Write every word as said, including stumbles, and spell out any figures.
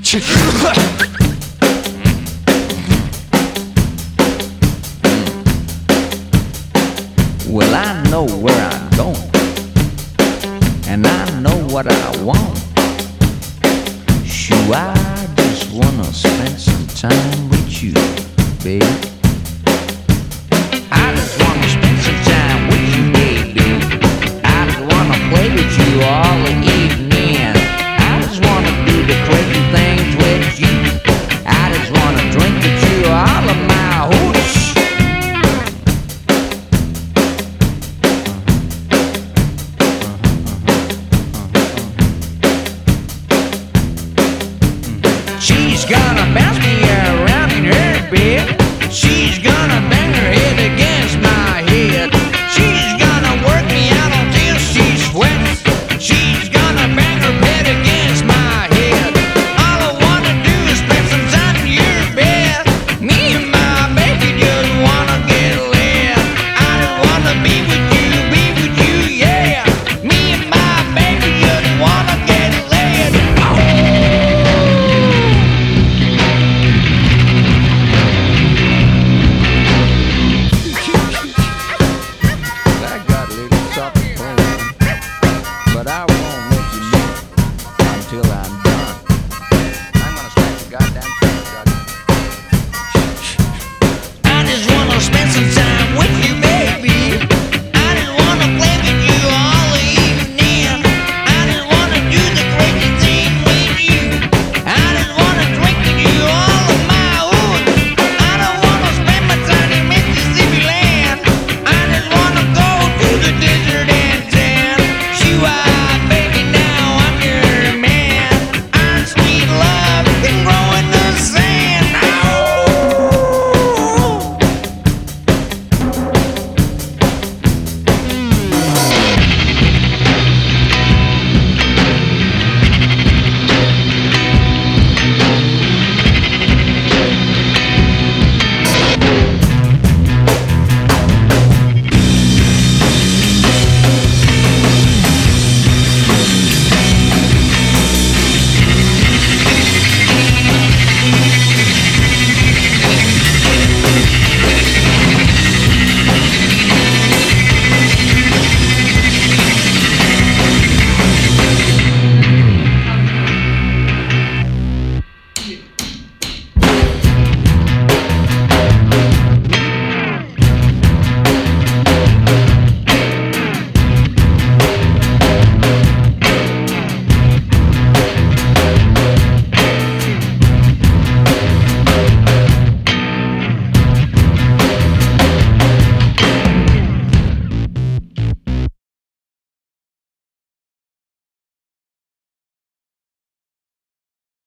Well, I know where I'm going, and I know what I want. Shoo, I just wanna spend some time with you, baby. I just wanna spend some time with you, baby. I just wanna play with you all the evening. I just wanna do the crazy things with you. I just wanna drink with you all of my hooch. She's gonna bounce me around in her bed. She's gonna bang her head against my head. She's gonna work me out until she sweats. She's gonna bang her head against my head. All I wanna do is spend some time in your bed. Me and my baby just wanna get laid. I just wanna be with you, be with you, yeah. Me and my baby just wanna get laid. Oh. I got a little something.